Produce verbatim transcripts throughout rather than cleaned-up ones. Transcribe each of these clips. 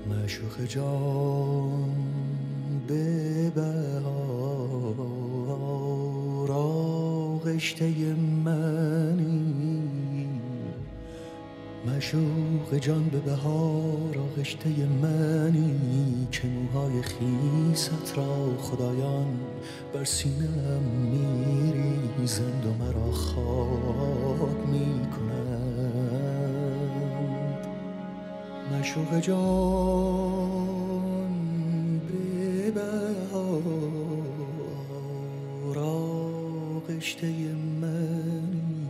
معشوق جان به بهار آغشته منی، معشوق جان به بهار آغشته منی که موهای خیست را خدایان بر سینه‌ام میریزند و مرا خواب میکنند. معشوق جان به بهار آغشته منی،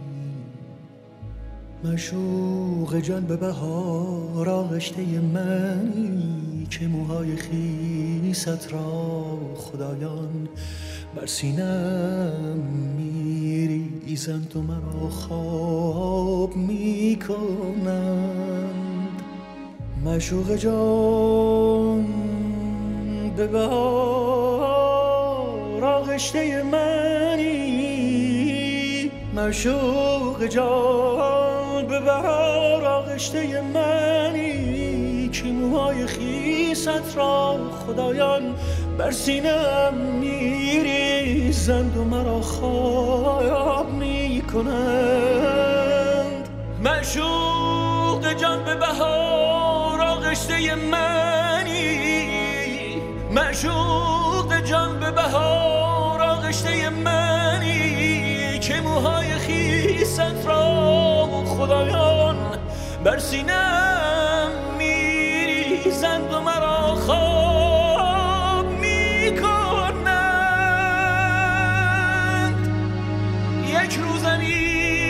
معشوق جان به بهار آغشته منی که موهای خیست را خدایان بر سینه‌ام میریزند و مرا خواب میکنند. معشوق جان به بهار آغشته منی، معشوق جان به بهار آغشته منی که موهای خیست را خدایان بر سینه‌ام میریزند و مرا خواب میکنند. معشوق جان به بهار آغشته منی، معشوق جان به بهار آغشته منی که موهای خیست را خدایان بر سینه‌ام میریزند و مرا خواب میکنند. یک روزمی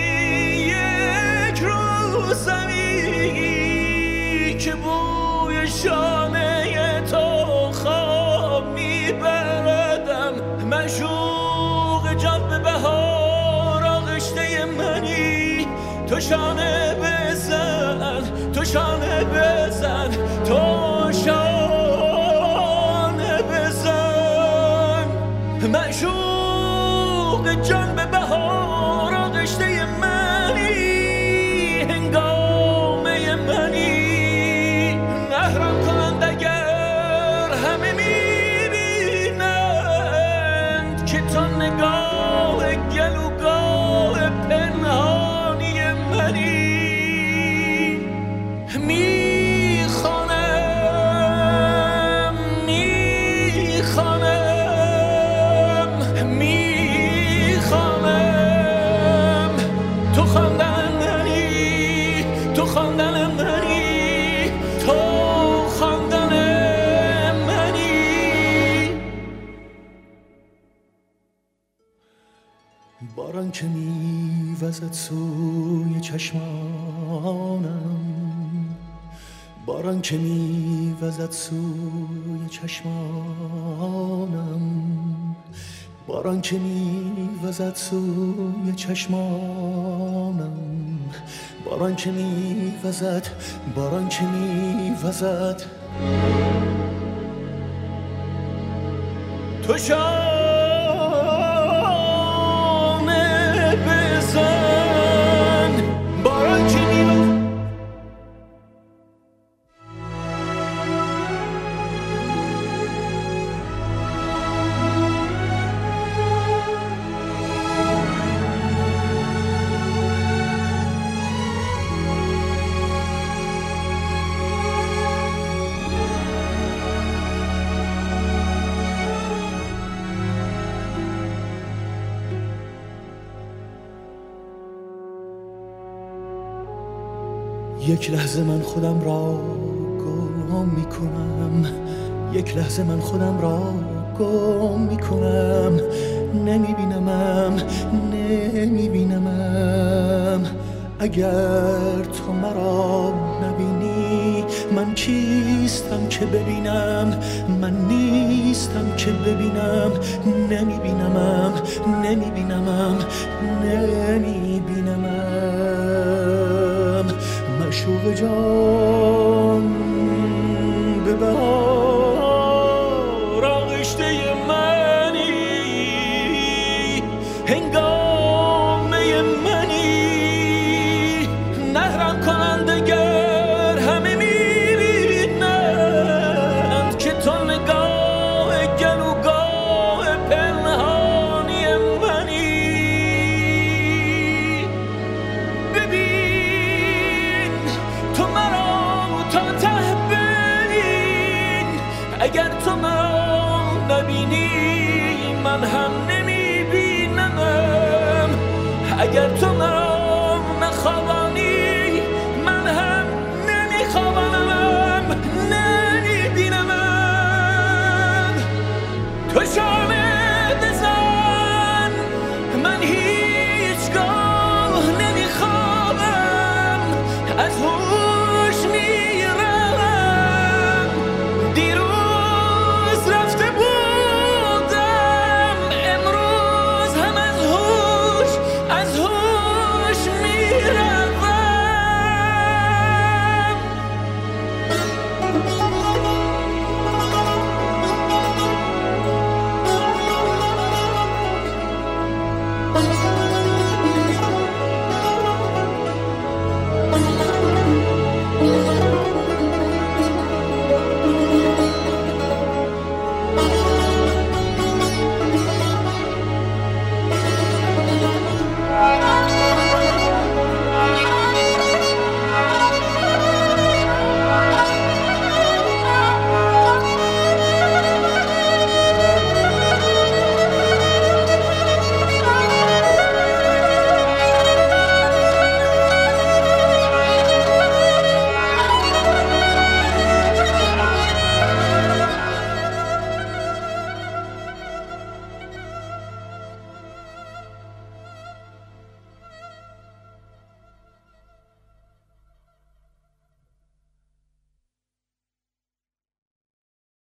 یک روزمی که بوی شانه تو خواب میبردم، معشوق جان به بهار آغشته منی، تو شانه بزن تو شانه بزن تو شانه بزن. معشوق جان به بهار آغشته منی، هنگامه منی، نهرم کنند اگر همه میبینند که تو نگاه گلوگاه پنهانی منی. میخوانم میخوانم میخوانم تو خواندن منی، تو خواندن منی، تو خواندن منی. باران که میوزد سوی چشمانم، باران که میوزد سوی چشمانم، باران که میوزد سوی چشمانم، باران که میوزد، باران که میوزد تو شانه بزن، باران که میوزد. یک لحظه من خودم را گم میکنم، یک لحظه من خودم را گم میکنم، نمیبینمم نمیبینمم. اگر تو مرا نبینی من کیستم که ببینم، من نیستم که ببینم. نمیبینمم نمیبینمم نمیبینمم. معشوق جان به بهار آغشته منی، هنگامه منی، نهرم کنند اگر همه میبینند اگر تو من نبینی من هم نمیبینمم، اگر تو من نخوابم